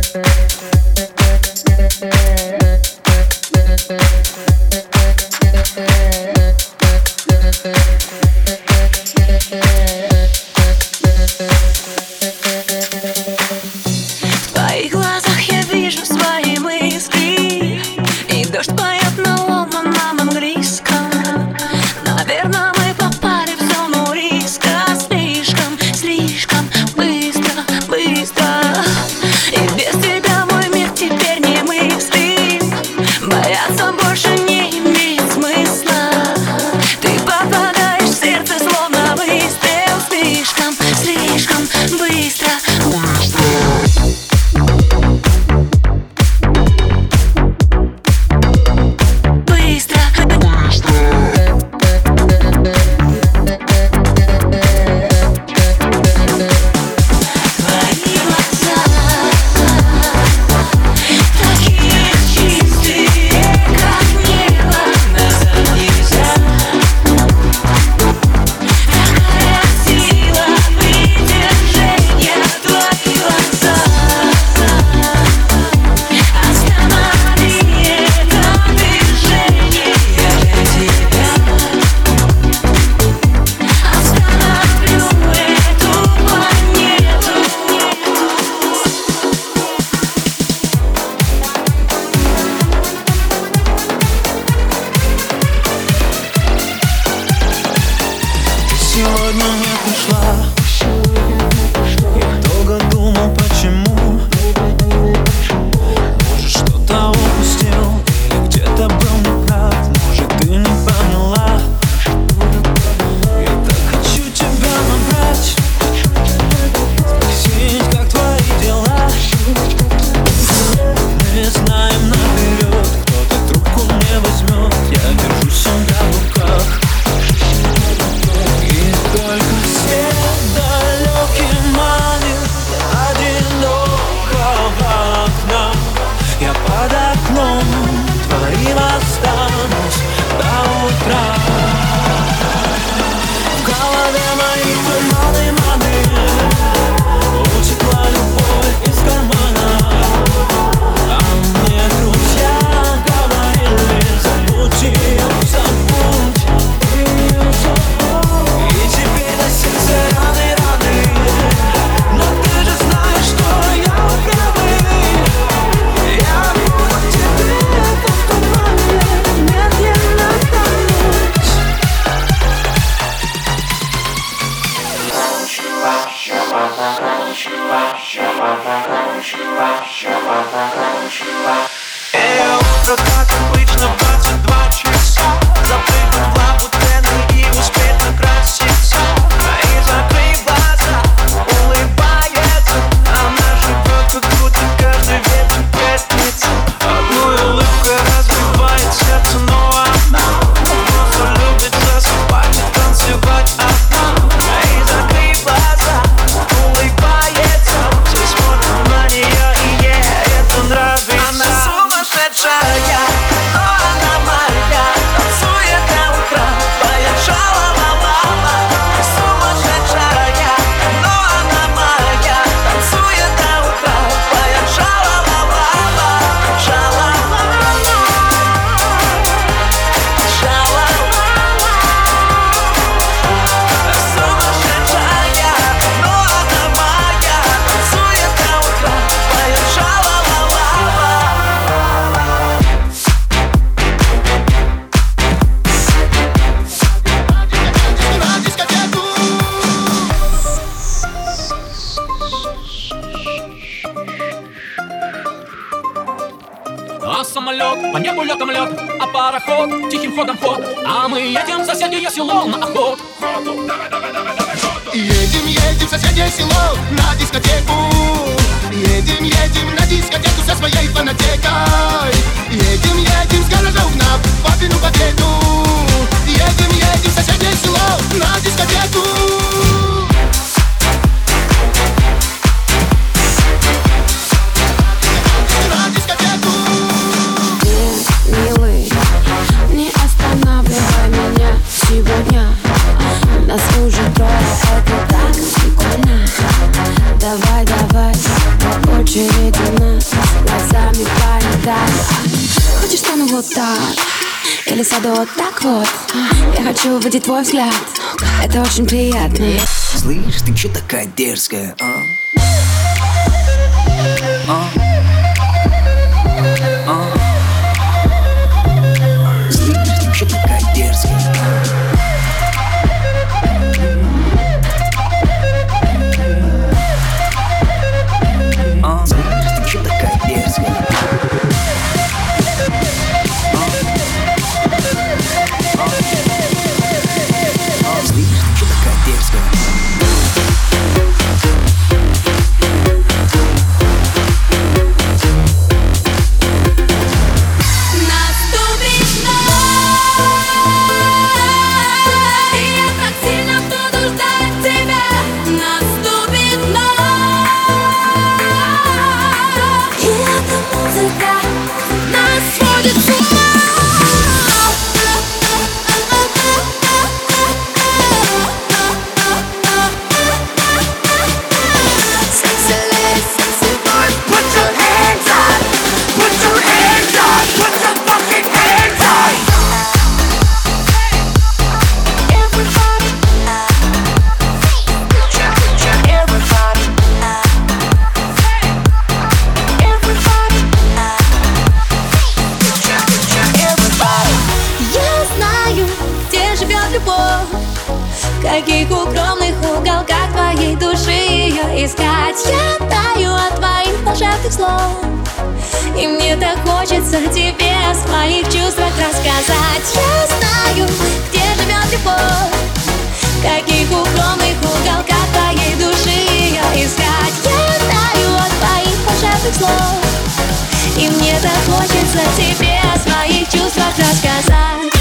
В твоих глазах я вижу свои мысли, и дождь поет на ломаном английском. Наверное, мы попали в зону риска. Слишком, слишком быстро, быстро. И без тебя мой мир теперь не мыслим. Бояться больше не имеет смысла. Ты попадаешь в сердце, словно выстрел. Слишком, слишком быстро. Сегодня не пришла. Я долго думал, почему. Может, что-то упустил, или где-то был неправ. Может, ты не поняла. Я так хочу тебя набрать, спросить, как твои дела. Мы знаем наперед, кто-то трубку не возьмет. Я держу себя в руках. Только свет далекий манит одинокого окна. Я под окном твоим останусь до утра. В голове мои туманы, утекла любовь из кармана. А мне друзья говорили: забудь ее, забудь. Утро, как обычно, 22 часа. Запрыгнуть в лабутены и успеть накраситься. И закрыть глаза, улыбается. Она живет, как будто каждый вечер пятница. Одной улыбкой разбивает сердце, но она просто любит засыпать и танцевать одна. И закрыть глаза, улыбается. Все смотрят на нее, и ей это нравится. Она сумасшедшая, но она моя. Танцует до утра, поет ша-ла-ла-ла-ла. Сумасшедшая, но она моя. Танцует до утра, поет ша-ла-ла-ла-ла. Ша-ла-ла-ла, ша-ла-ла-ла. Сумасшедшая, но она моя. Танцует до утра, поет ша-ла-ла-ла-ла. А самолет, по небу летом лед, а пароход тихим ходом ход. А мы едем в соседнее село на охоту. Едем, едем в соседнее село на дискотеку. Едем, едем на дискотеку со своей фанатекой. Едем, едем с гаражов на папину победу. Едем, едем в соседнее село на дискотеку. Сегодня нас уже трое, это так прикольно. Давай, давай, очередь у нас глазами полетаю. Хочешь, стану вот так? Или сяду вот так вот? Я хочу увидеть твой взгляд. Это очень приятно. Слышь, ты чё такая дерзкая, а? Слышь, ты чё такая дерзкая, а? Слышь, ты чё такая дерзкая? В каких укромных уголках твоей души ее искать? Я таю от твоих волшебных слов, и мне так хочется тебе о своих чувствах рассказать. Я знаю, где живет любовь, в каких укромных уголках твоей души ее искать. Я таю от твоих волшебных слов, и мне так хочется тебе о своих чувствах рассказать.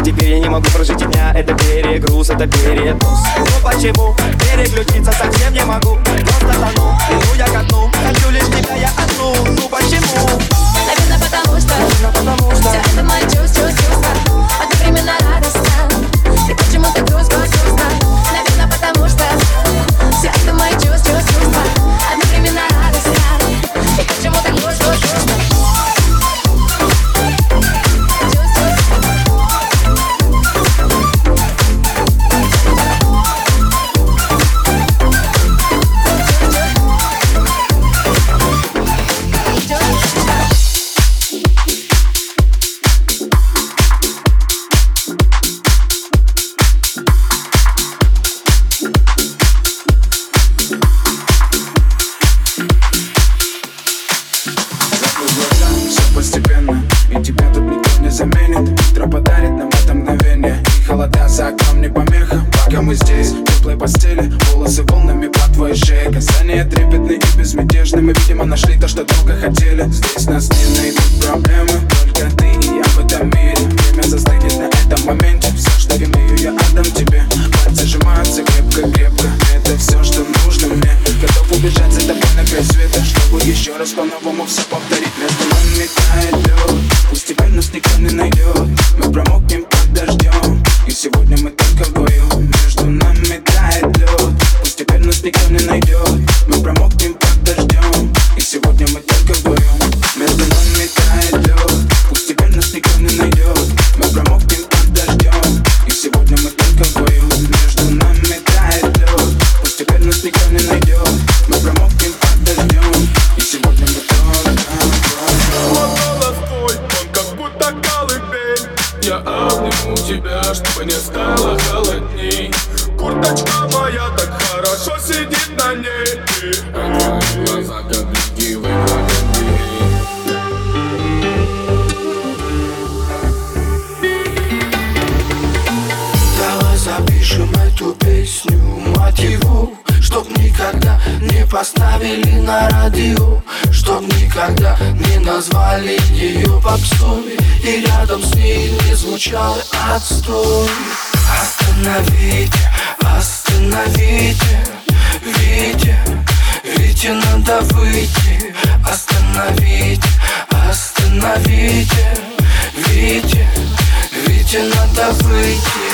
теперь я не могу прожить и дня. Это перегруз, это передоз. Ну почему? Переключиться совсем не могу. Просто тону, иду я ко дну. Хочу лишь тебя я одну. Ну почему? Наверное, потому что все это мои чувства одновременно радостно. И почему-то грустно. Наверное, потому что все это мои чувства одновременно радостно. И почему-то грустно. Мы, видимо, нашли то, что долго хотели. Здесь нас не найдут проблемы, только ты и я в этом мире. Время застынет на этом моменте. Все, что имею, я отдам тебе. Пальцы сжимаются крепко-крепко. Это все, что нужно мне. Готов убежать за тобой на край света, чтобы еще раз по-новому все повторить. Между нами тает лед, постепенно нас никто не найдет. Мы промокнем под дождем, и сегодня мы только вдвоем. Между нами тает лед, постепенно нас никто не найдет. Мы промокнем под дождем, и сегодня мы только вдвоем. Между нами тает лед, постепенно нас никто не найдет. Мы промокнем под дождем, и сегодня мы только вдвоем. Между нами тает лед, постепенно нас никто не найдет. Мы промокнем под дождем, и сегодня мы только вдвоем. Вот голос твой, он как будто колыбель. Я обниму тебя, чтобы не стало холодней. Курточка моя так хорошо сидит на ней. А твои глаза как блики в игре. Давай запишем эту песню, мотиву, чтоб никогда не поставили на радио, чтоб никогда не назвали ее попсой, и рядом с ней не звучал отстой. Остановите, остановите, Вите, Вите надо выйти. Остановите, остановите, Вите, Вите надо выйти.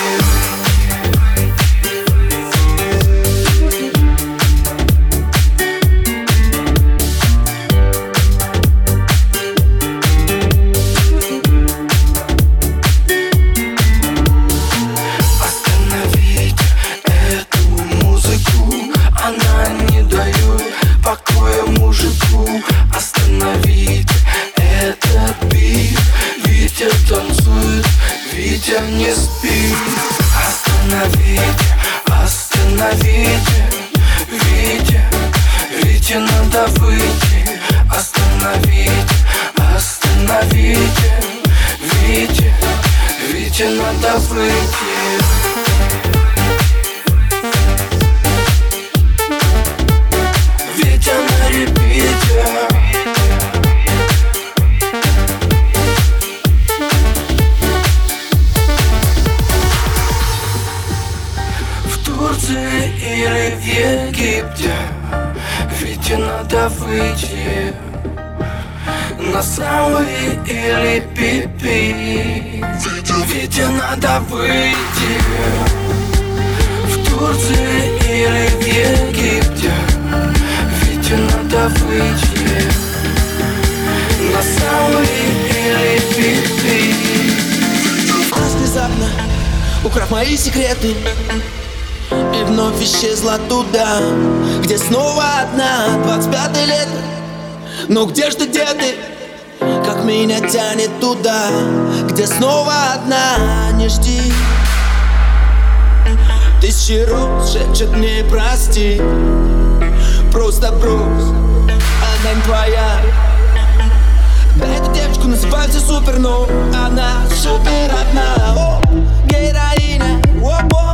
Витя, не спи. Остановите, остановите, Витя, Вите надо выйти. Остановите, остановите, Витя, Вите надо выйти. Витя на репите. Или в Египте, Вите надо выйти. На самый или пипи, Вите надо выйти. В Турции или в Египте, Вите надо выйти. На самый или пипи. Внезапно украв мои секреты и вновь исчезла туда, где снова одна, 25-е лето. Ну где ж ты, где ты? Как меня тянет туда, где снова одна, не жди. Тысячи роз шепчет мне прости. Просто брось, она не твоя. Да эту девочку называют все супер, но она супер одна. О, героиня, о,